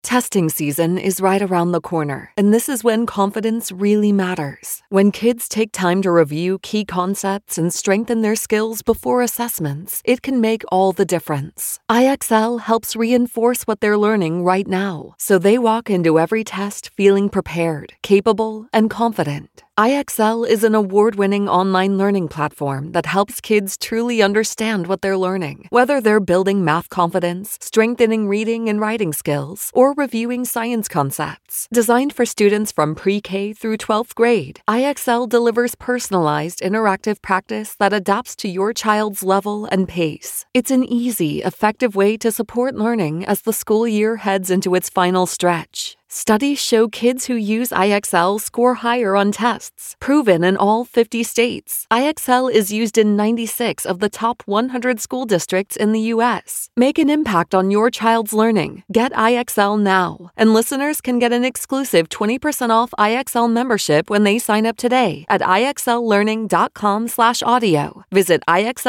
Testing season is right around the corner, and this is when confidence really matters. When kids take time to review key concepts and strengthen their skills before assessments, it can make all the difference. IXL helps reinforce what they're learning right now, so they walk into every test feeling prepared, capable, and confident. IXL is an award-winning online learning platform that helps kids truly understand what they're learning. Whether they're building math confidence, strengthening reading and writing skills, or reviewing science concepts. Designed for students from pre-K through 12th grade, IXL delivers personalized, interactive practice that adapts to your child's level and pace. It's an easy, effective way to support learning as the school year heads into its final stretch. Studies show kids who use IXL score higher on tests, proven in all 50 states. IXL is used in 96 of the top 100 school districts in the U.S. Make an impact on your child's learning. Get IXL now. And listeners can get an exclusive 20% off IXL membership when they sign up today at IXLlearning.com/audio. Visit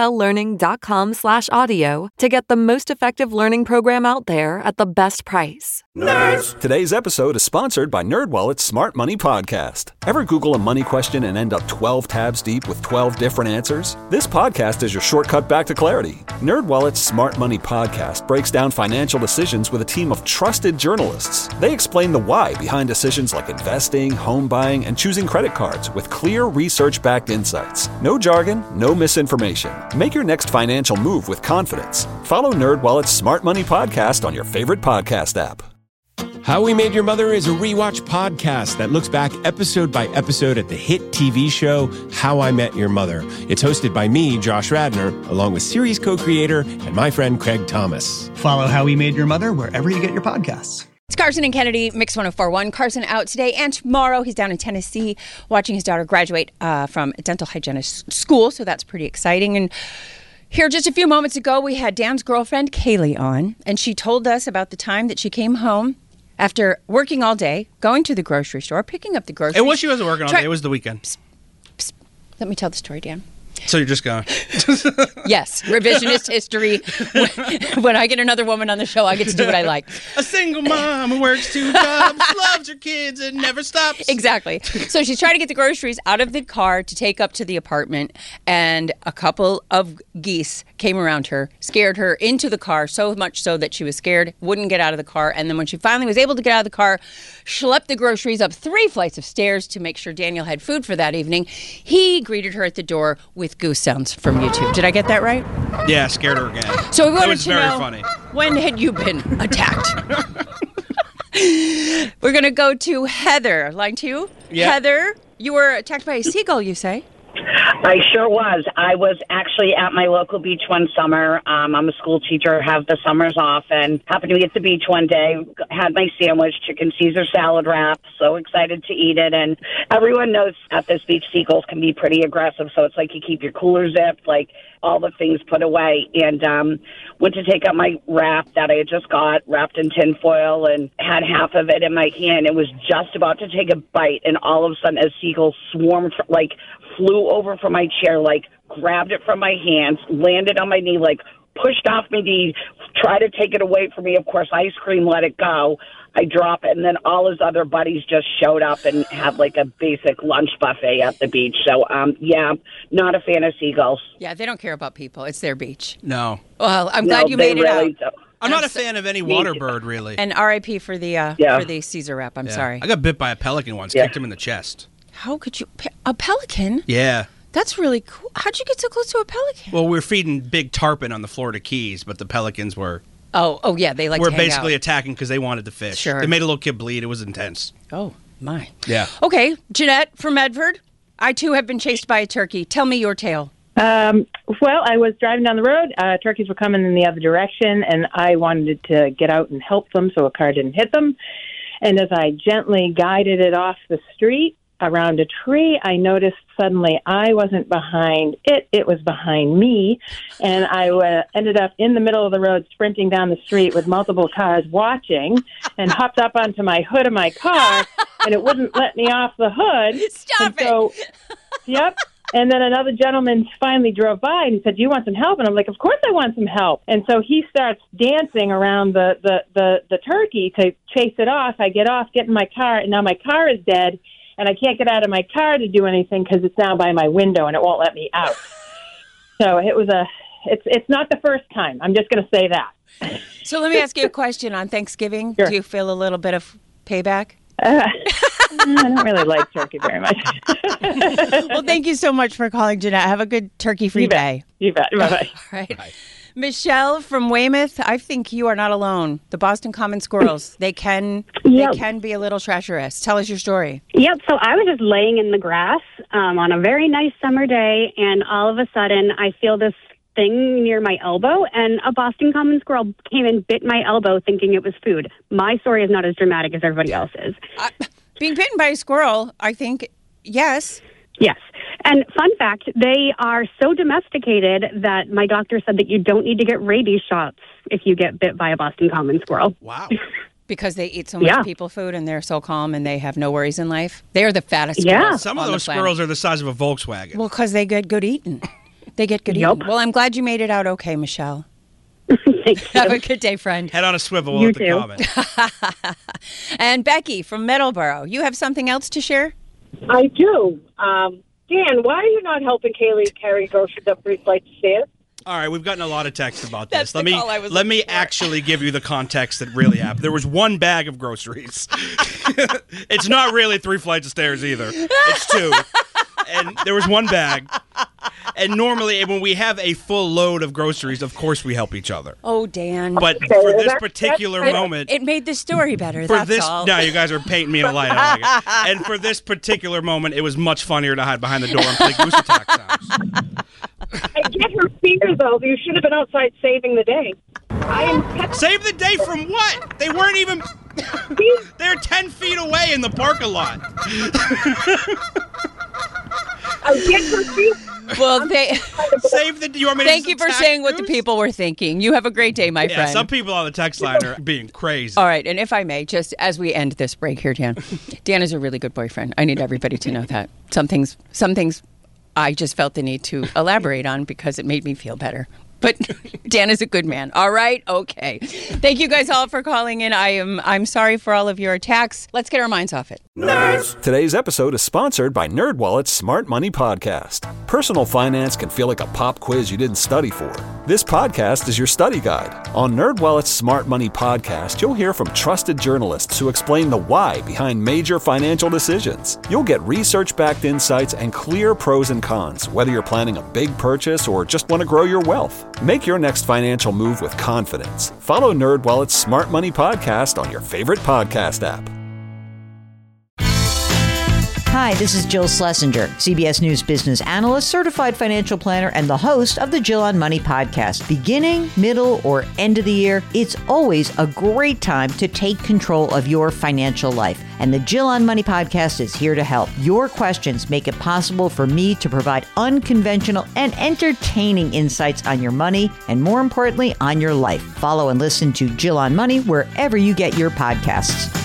IXLlearning.com/audio to get the most effective learning program out there at the best price. Nerds! Today's episode is sponsored by NerdWallet's Smart Money Podcast. Ever Google a money question and end up 12 tabs deep with 12 different answers? This podcast is your shortcut back to clarity. NerdWallet's Smart Money Podcast breaks down financial decisions with a team of trusted journalists. They explain the why behind decisions like investing, home buying, and choosing credit cards with clear research-backed insights. No jargon, no misinformation. Make your next financial move with confidence. Follow NerdWallet's Smart Money Podcast on your favorite podcast app. How We Made Your Mother is a rewatch podcast that looks back episode by episode at the hit TV show How I Met Your Mother. It's hosted by me, Josh Radnor, along with series co-creator and my friend Craig Thomas. Follow How We Made Your Mother wherever you get your podcasts. It's Carson and Kennedy, Mix 104.1. Carson out today and tomorrow. He's down in Tennessee watching his daughter graduate from a dental hygienist school, so that's pretty exciting. And here just a few moments ago, we had Dan's girlfriend, Kaylee, on, and she told us about the time that she came home after working all day, going to the grocery store, picking up the groceries. She wasn't working all day. It was the weekend. Psst, psst. Let me tell the story, Dan. So you're just going. Yes, revisionist history. When I get another woman on the show, I get to do what I like. A single mom who works 2 jobs, loves her kids, and never stops. Exactly. So she's trying to get the groceries out of the car to take up to the apartment, and a couple of geese came around her, scared her into the car, so much so that she was scared, wouldn't get out of the car, and then when she finally was able to get out of the car, schlepped the groceries up 3 flights of stairs to make sure Daniel had food for that evening. He greeted her at the door with goose sounds from YouTube. Did I get that right? Yeah, scared her again. So we wanted was to very know, funny. When had you been attacked? We're going to go to Heather. Line 2? Yeah. Heather, you were attacked by a seagull, you say? I sure was. I was actually at my local beach one summer. I'm a school teacher, have the summers off, and happened to be at the beach one day. Had my sandwich, chicken Caesar salad wrap. So excited to eat it. And everyone knows at this beach, seagulls can be pretty aggressive. So it's like you keep your cooler zipped, like all the things put away. And went to take out my wrap that I had just got, wrapped in tin foil, and had half of it in my hand. And was just about to take a bite, and all of a sudden a seagull swarmed, flew over from my chair, grabbed it from my hands, landed on my knee, pushed off my knee, tried to take it away from me. Of course, I scream, let it go. I drop it, and then all his other buddies just showed up and had a basic lunch buffet at the beach. So, not a fan of seagulls. Yeah, they don't care about people. It's their beach. No. Well, I'm glad you made it really out. Don't. I'm not a fan of any water bird, really. And R.I.P. for the Caesar wrap. I'm sorry. I got bit by a pelican once, kicked him in the chest. How could you? A pelican? Yeah. That's really cool. How'd you get so close to a pelican? Well, we're feeding big tarpon on the Florida Keys, but the pelicans were... Oh yeah, they were to hang basically out. attacking because they wanted to fish. Sure. They made a little kid bleed. It was intense. Oh, my. Yeah. Okay, Jeanette from Medford. I, too, have been chased by a turkey. Tell me your tale. Well, I was driving down the road. Turkeys were coming in the other direction, and I wanted to get out and help them so a car didn't hit them. And as I gently guided it off the street around a tree, I noticed suddenly I wasn't behind it. It was behind me. And I ended up in the middle of the road sprinting down the street with multiple cars watching, and hopped up onto my hood of my car, and it wouldn't let me off the hood. Stop and so, it. Yep. And then another gentleman finally drove by and he said, "Do you want some help?" And I'm like, "Of course I want some help." And so he starts dancing around the turkey to chase it off. I get off, get in my car, and now my car is dead, and I can't get out of my car to do anything because it's down by my window and it won't let me out. So it's not the first time. I'm just going to say that. So let me ask you a question. On Thanksgiving, Sure. Do you feel a little bit of payback? I don't really like turkey very much. Well, thank you so much for calling, Jeanette. Have a good turkey-free day. You bet. Bye-bye. All right. Michelle from Weymouth, I think you are not alone. The Boston Common Squirrels, they can be a little treacherous. Tell us your story. Yep. So I was just laying in the grass on a very nice summer day, and all of a sudden I feel this thing near my elbow, and a Boston Common squirrel came and bit my elbow thinking it was food. My story is not as dramatic as everybody else's. Being bitten by a squirrel, I think, yes. Yes. And fun fact, they are so domesticated that my doctor said that you don't need to get rabies shots if you get bit by a Boston Common squirrel. Wow. Because they eat so much people food and they're so calm and they have no worries in life. They are the fattest squirrels. Some of those squirrels are the size of a Volkswagen. Well, because they get good eating. They get good eating. Well, I'm glad you made it out okay, Michelle. Have a good day, friend. Head on a swivel with the comment. And Becky from Middleborough, you have something else to share? I do. Dan, why are you not helping Kaylee carry groceries up 3 flights of stairs? All right, we've gotten a lot of text about That's this. the call I was Let me looking for. actually give you the context that really happened. There was one bag of groceries. It's not really 3 flights of stairs either. It's 2. And there was one bag. And normally, when we have a full load of groceries, of course we help each other. Oh, Dan. But for this particular moment... It made the story better, For that's this, all. no, you guys are painting me in a light. I like it. And for this particular moment, it was much funnier to hide behind the door and play goose attack sounds. I get her fear, though. You should have been outside saving the day. Save the day from what? They weren't even... They're 10 feet away in the parking lot. I get her fear. Well, Save the... You want me to thank you for saying what the people were thinking. You have a great day, my friend. Some people on the text line are being crazy. All right, and if I may, just as we end this break here, Dan. Dan is a really good boyfriend. I need everybody to know that. Some things I just felt the need to elaborate on because it made me feel better. But Dan is a good man. All right? Okay. Thank you guys all for calling in. I'm sorry for all of your attacks. Let's get our minds off it. Nerds! Today's episode is sponsored by NerdWallet's Smart Money Podcast. Personal finance can feel like a pop quiz you didn't study for. This podcast is your study guide. On NerdWallet's Smart Money Podcast, you'll hear from trusted journalists who explain the why behind major financial decisions. You'll get research-backed insights and clear pros and cons, whether you're planning a big purchase or just want to grow your wealth. Make your next financial move with confidence. Follow NerdWallet's Smart Money Podcast on your favorite podcast app. Hi, this is Jill Schlesinger, CBS News business analyst, certified financial planner, and the host of the Jill on Money podcast. Beginning, middle, or end of the year, it's always a great time to take control of your financial life. And the Jill on Money podcast is here to help. Your questions make it possible for me to provide unconventional and entertaining insights on your money and, more importantly, on your life. Follow and listen to Jill on Money wherever you get your podcasts.